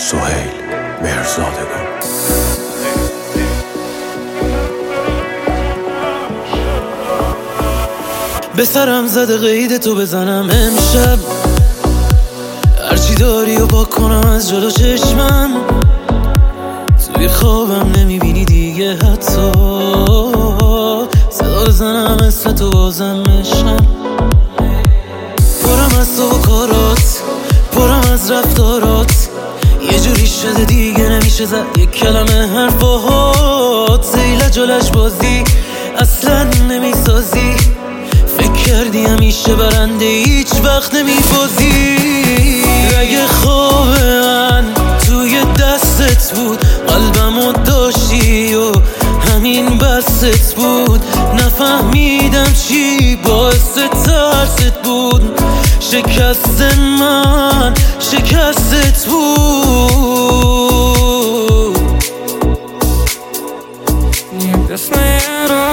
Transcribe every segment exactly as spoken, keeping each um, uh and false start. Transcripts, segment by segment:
سهیل مهرزادگان. به سرم زده قید تو بزنم امشب، هرچی داری و پاک کنم از جلو چشمم. توی خوابم نمیبینی دیگه حتی، صدا بزنم اسم تو بازم عشقم. پرم از تو و کارات، پرم از رفتارات، یه جوری شده دیگه نمیشه زد یک کلمه حرفات. زیل جلش بازی اصلا نمیسازی، فکر کردی همیشه برنده هیچ وقت نمیبازی. اگه خواب من توی دستت بود، قلبمو داشتی و همین بست بود. نفهمیدم چی باعث ترست بود، شکست من شکستت بود. Небесная роза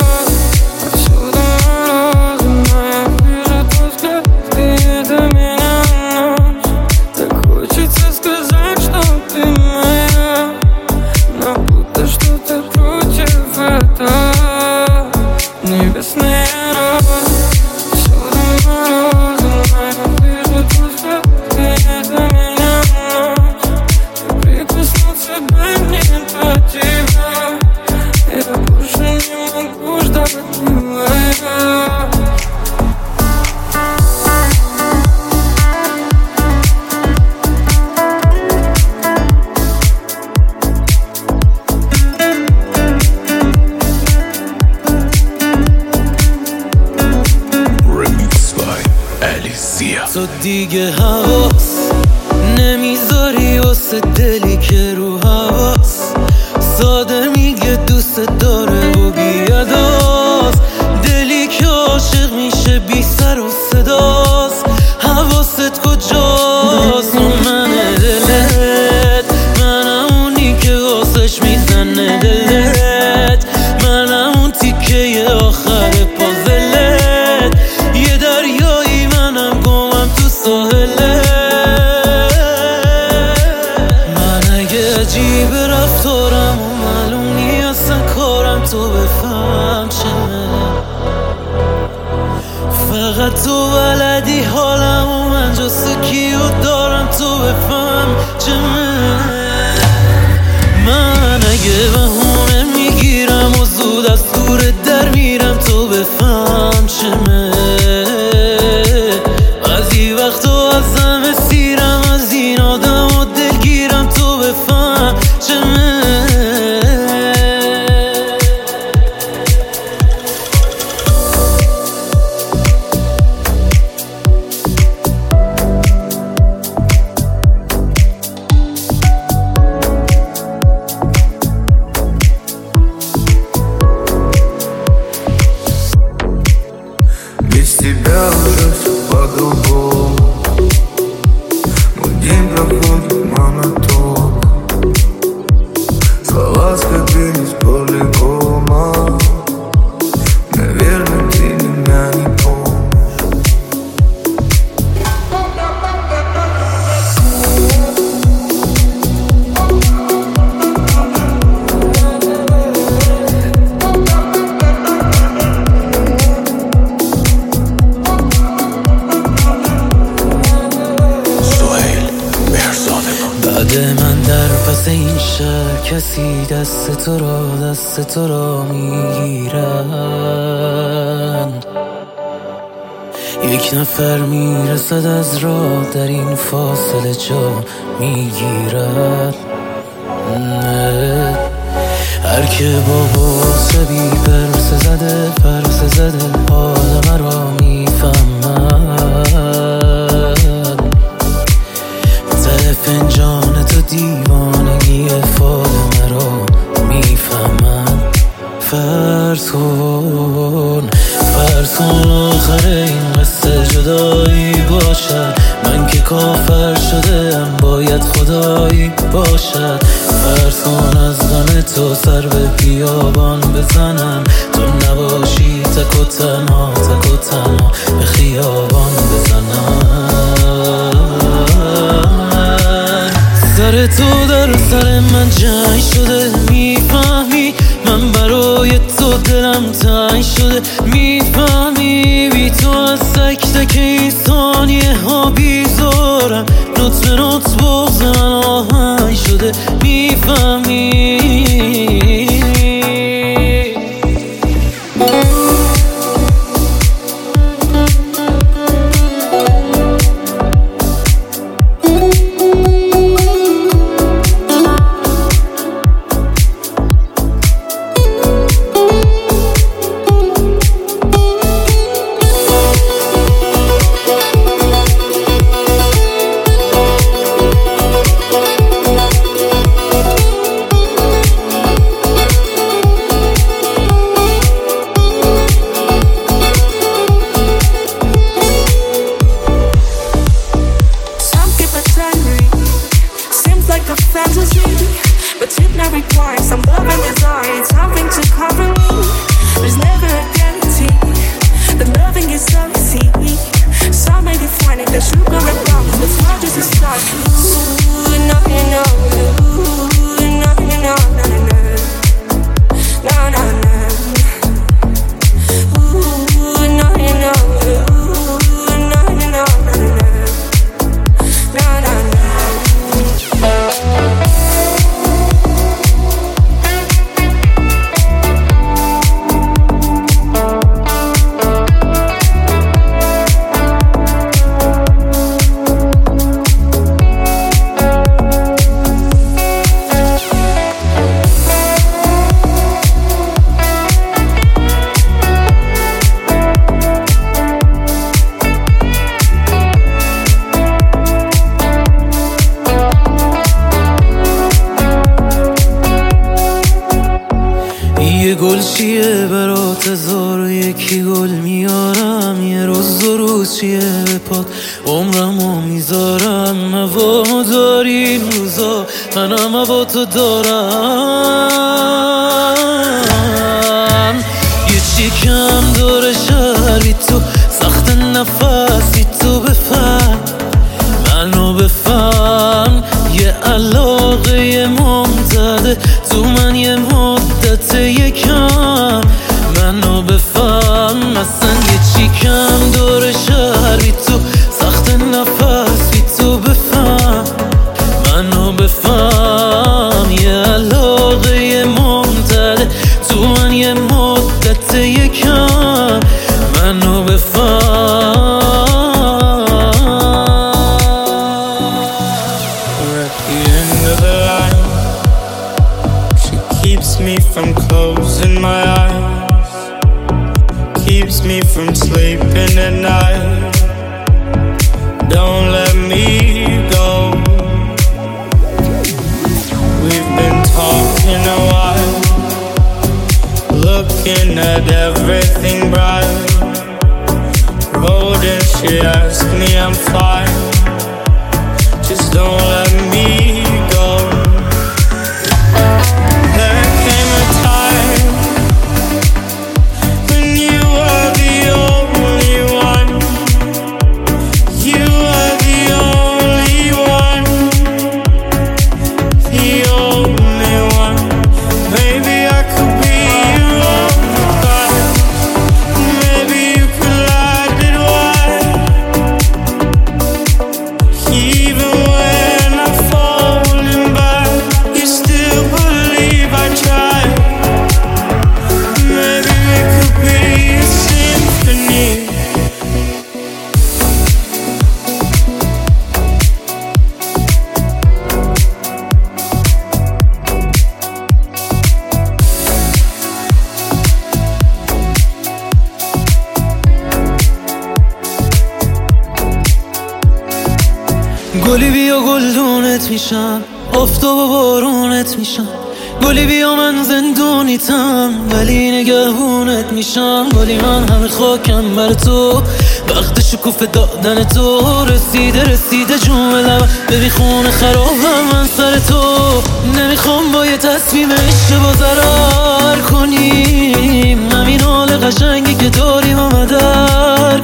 تو دیگه حواس نمیذاری واسه دلی که رو حواس، ساده میگه دوست داره و بیاداست. دلی که عاشق میشه بی سر و صداست، حواست کجاست؟ من دلت، منم اونی که واسش میزنه دلت، منم اون تیکه آخر پازلت. یه دریایی منم گمم تو ساحله. من اگه عجیب رفتارم و معلوم نیست کارم، تو بفهم چمه. فقط تو بلدی حالم و من جست کیو دارم، تو بفهم چمه. من اگه بهونه میگیرم و زود از دور در میرم، تو بفهم چمه. بعضی وقتا ازم اسیرم، از این آدم و دلگیرم، تو بفهم چمه. Без тебя уже все по-другому, мой день проходит монотонно. Слова скопились полигома, наверное, ты меня не помнишь. بعد من در پس این شهر کسی دست تو را دست تو را میگیرن. یک نفر میرسد از راه، در این فاصله جا میگیرد. هر که با باسه بی پرسه زده پرسه زده حال مرا میفهمد. ته فنجان تو دیوانگی فال مرا میفهمد. فرض کن فرض کن آخر این قصه جدایی باشد، من که کافر شده ام باید خدایی باشد. فرض کن از غم تو سر به بیابان بزنم، تو نباشی تک و تنها تک و تنها به خیابان بزنم. سر مثل تو در سر من جنگ شده. میفهمی من برای تو دلم تنگ شده. میفهمی بی تو از تک تک این ثانیه ها بیزارم. نوت به نوت بغض من آهنگ شده. میفهمی but it now requires some love and desire, something to cover me. There's never a guarantee that loving is so easy. Some may define it as sugar and rum, but it's not just a start. Ooh, no, you know, ooh, no, you know, no, no, no, no, no, no. Ooh, no, you know, ooh, no, you know, no, no, no, no, no, no. یه گل چیه برات هزار و یکی گل میارم. یه روز دو روز چیه به پات عمرمو میذارم. هوا داری این روزا منم هوا تو دارم. یه چی کم داره شهر بی تو سخت نفس بی تو بفهم منو بفهم. یه علاقه ممتده تو من یه مدت یکم منو بفهم. مثلا یه چی کم داره شهر بی تو سخت نفس بی تو بفهم منو بفهم. یه علاقه ممتده تو من یه مدت یکم منو بفهم. Keeps me from closing my eyes, keeps me from sleeping at night. Don't let me go. We've been talking a while, looking at everything bright. Road and she asked me I'm fine, just don't let me go. گلی بیا گلدونت میشم، آفتاب و بارونت میشم. گلی بیا من زندونیتم ولی نگهونت میشم. گلی من همه خاکم بر تو، وقت شکوف دادن تو رسیده رسیده جون لبم. ببین خونه خرابم من سر تو، نمیخوام با یه تصمیم اشتباه ضرر کنیم. همین حال قشنگی که داریم و مدر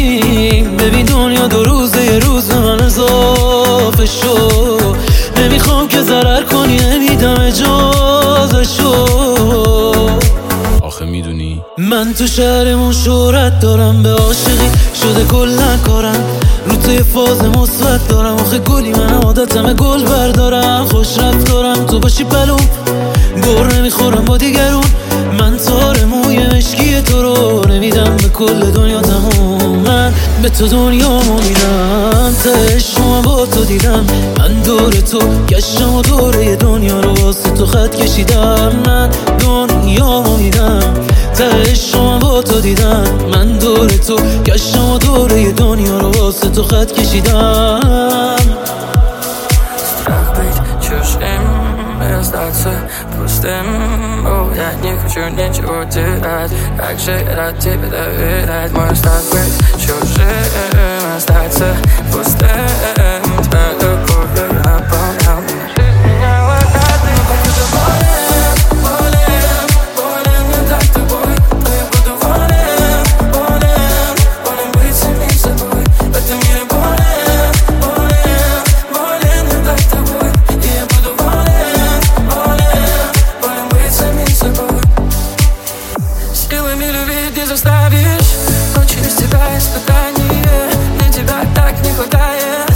کنیم. ببین دنیا دو روزه یه روز به من اضافه شو. نمیخوام من تو شهرمون شهرت دارم، به عاشقی شده کلن کارم، رو توی فاز مثبت دارم. آخه گلی من عادتمه گل بردارم، خوش رفتارم تو باشی پلوم، گر نمیخورم با دیگرون. من تار موی مشکی تو رو نمیدم به کل دنیا تموم. من به تو دنیامو میدم، تهشم با تو دیدم. من دور تو گشتم و دوره دنیا رو واسه تو خط کشیدم. من دنیامو میدم، تهشم با تو دیدم. من دور تو گشتم و دوره دنیا رو واسه تو خط کشیدم. Strach być чужим, остаться пустым. О, я не хочу ничего терять, как же рад тебе доверять. Мой страх быть чужим, остаться пустым. Твоя любовь наполнял меня. Жизнь меняла каждый день. Буду болен, болен, болен не так тобой. Но я буду болен, болен, болен быть самим собой. В этом мире болен, болен, болен не так тобой. И я буду болен, болен, болен быть самим собой. Силами любить не заставишь, но через тебя испытание. Мне тебя так не хватает.